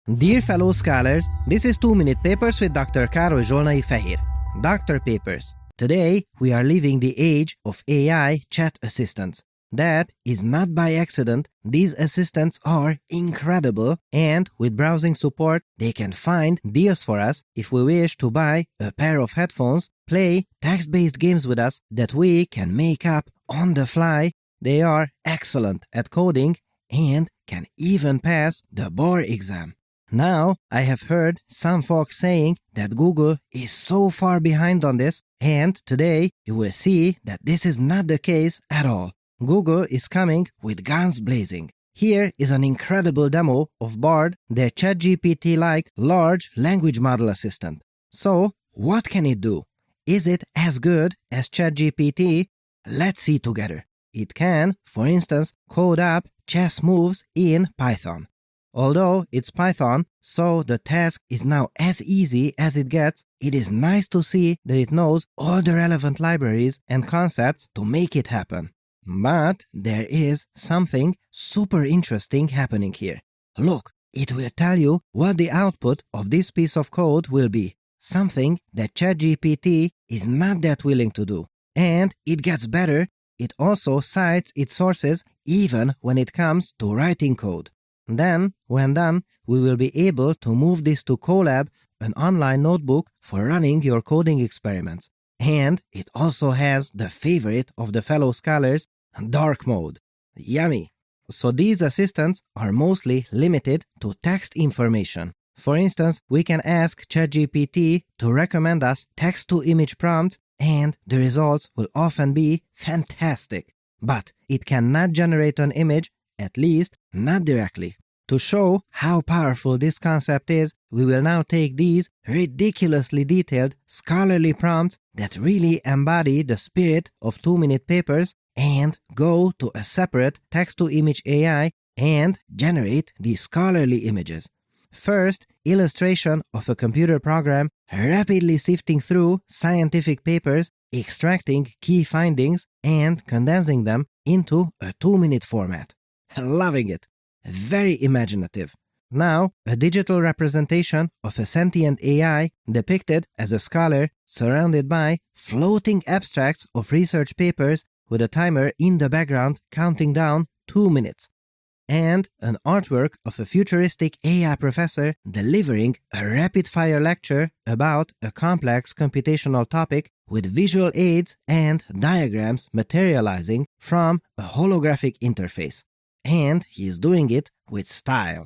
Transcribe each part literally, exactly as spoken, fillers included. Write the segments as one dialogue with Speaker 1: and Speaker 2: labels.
Speaker 1: Dear fellow scholars, this is two minute Papers with Doctor Károly Zsolnai Fehér. Doctor Papers. Today, we are living the age of A I chat assistants. That is not by accident. These assistants are incredible, and with browsing support, they can find deals for us if we wish to buy a pair of headphones, play text-based games with us that we can make up on the fly. They are excellent at coding and can even pass the bar exam. Now, I have heard some folks saying that Google is so far behind on this, and today you will see that this is not the case at all. Google is coming with guns blazing. Here is an incredible demo of Bard, their ChatGPT-like large language model assistant. So, what can it do? Is it as good as ChatGPT? Let's see together. It can, for instance, code up chess moves in Python. Although it's Python, so the task is now as easy as it gets, it is nice to see that it knows all the relevant libraries and concepts to make it happen. But there is something super interesting happening here. Look, it will tell you what the output of this piece of code will be. Something that ChatGPT is not that willing to do. And it gets better, it also cites its sources even when it comes to writing code. Then, when done, we will be able to move this to Colab, an online notebook for running your coding experiments. And it also has the favorite of the fellow scholars, dark mode. Yummy! So these assistants are mostly limited to text information. For instance, we can ask ChatGPT to recommend us text-to-image prompts, and the results will often be fantastic. But it cannot generate an image, at least not directly. To show how powerful this concept is, we will now take these ridiculously detailed scholarly prompts that really embody the spirit of two minute Papers and go to a separate text-to-image A I and generate these scholarly images. First, illustration of a computer program rapidly sifting through scientific papers, extracting key findings, and condensing them into a two minute format. Loving it. Very imaginative. Now, a digital representation of a sentient A I depicted as a scholar surrounded by floating abstracts of research papers with a timer in the background counting down two minutes. And an artwork of a futuristic A I professor delivering a rapid-fire lecture about a complex computational topic with visual aids and diagrams materializing from a holographic interface. And he's doing it with style.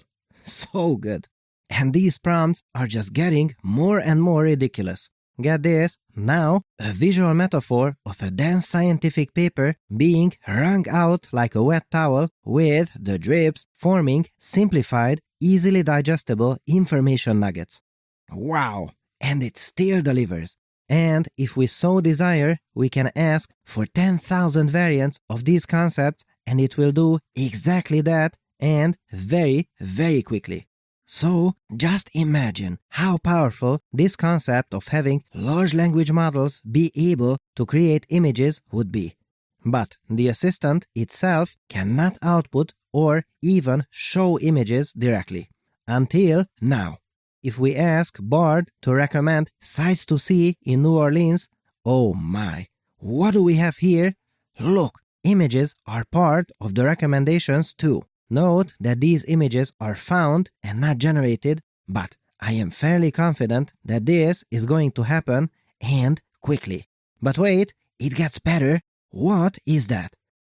Speaker 1: So good. And these prompts are just getting more and more ridiculous. Get this, now a visual metaphor of a dense scientific paper being wrung out like a wet towel with the drips forming simplified, easily digestible information nuggets. Wow! And it still delivers. And if we so desire, we can ask for ten thousand variants of these concepts and it will do exactly that and very, very quickly. So, just imagine how powerful this concept of having large language models be able to create images would be. But the assistant itself cannot output or even show images directly. Until now. If we ask Bard to recommend sights to see in New Orleans, oh my, what do we have here? Look! Images are part of the recommendations too. Note that these images are found and not generated, but I am fairly confident that this is going to happen and quickly. But wait, it gets better. What is that?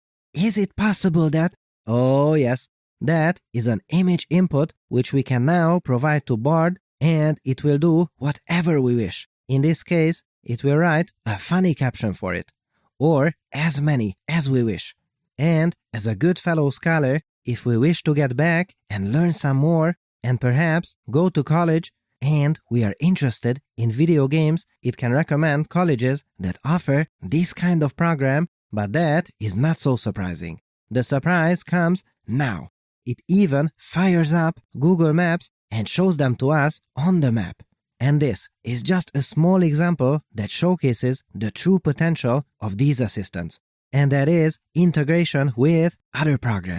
Speaker 1: Is it possible that... Oh yes, that is an image input which we can now provide to Bard and it will do whatever we wish. In this case, it will write a funny caption for it. Or as many as we wish. And as a good fellow scholar, if we wish to get back and learn some more and perhaps go to college and we are interested in video games, it can recommend colleges that offer this kind of program, but that is not so surprising. The surprise comes now. It even fires up Google Maps and shows them to us on the map. And this is just a small example that showcases the true potential of these assistants. And that is integration with other programs.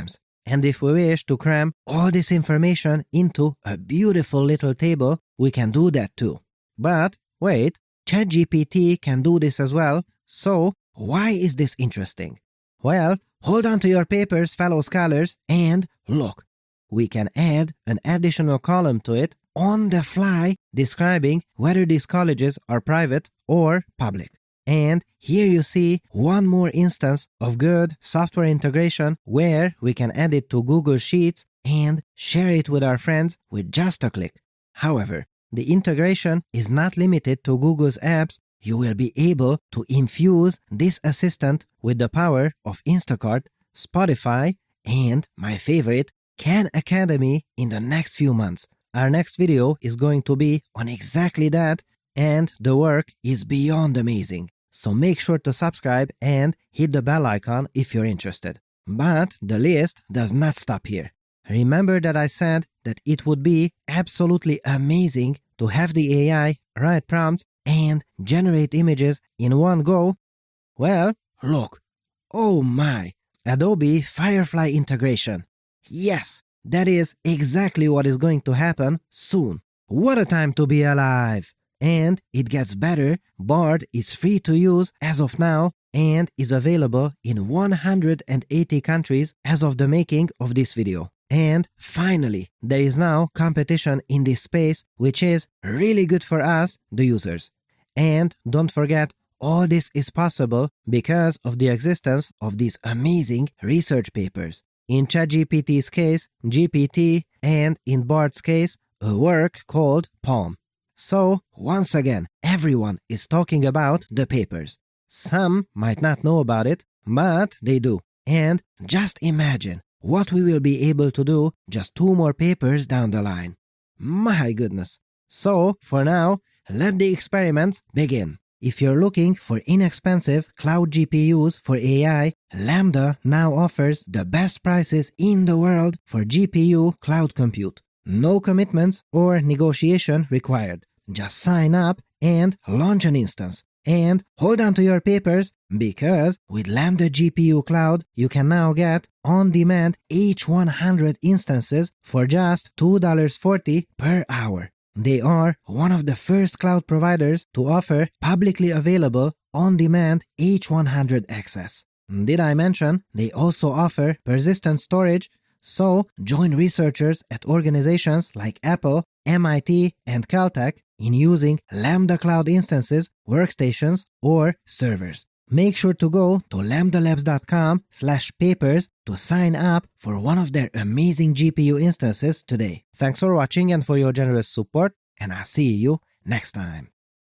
Speaker 1: And if we wish to cram all this information into a beautiful little table, we can do that too. But wait, ChatGPT can do this as well, so why is this interesting? Well, hold on to your papers, fellow scholars, and look. We can add an additional column to it on the fly describing whether these colleges are private or public. And here you see one more instance of good software integration where we can add it to Google Sheets and share it with our friends with just a click. However, the integration is not limited to Google's apps. You will be able to infuse this assistant with the power of Instacart, Spotify, and my favorite, Khan Academy in the next few months. Our next video is going to be on exactly that, and the work is beyond amazing. So make sure to subscribe and hit the bell icon if you're interested. But the list does not stop here. Remember that I said that it would be absolutely amazing to have the A I write prompts and generate images in one go? Well, look. Oh my! Adobe Firefly integration. Yes, that is exactly what is going to happen soon. What a time to be alive! And it gets better. Bard is free to use as of now and is available in one hundred eighty countries as of the making of this video. And finally, there is now competition in this space, which is really good for us, the users. And don't forget, all this is possible because of the existence of these amazing research papers. In ChatGPT's case, G P T, and in Bard's case, a work called Palm. So, once again, everyone is talking about the papers. Some might not know about it, but they do. And just imagine what we will be able to do just two more papers down the line. My goodness. So, for now, let the experiments begin. If you're looking for inexpensive cloud G P Us for A I, Lambda now offers the best prices in the world for G P U cloud compute. No commitments or negotiation required. Just sign up and launch an instance. And hold on to your papers, because with Lambda G P U Cloud, you can now get on-demand H one hundred instances for just two dollars and forty cents per hour. They are one of the first cloud providers to offer publicly available on-demand H one hundred access. Did I mention they also offer persistent storage? So join researchers at organizations like Apple, M I T, and Caltech in using Lambda Cloud instances, workstations, or servers. Make sure to go to lambdalabs.com slash papers to sign up for one of their amazing G P U instances today. Thanks for watching and for your generous support, and I'll see you next time.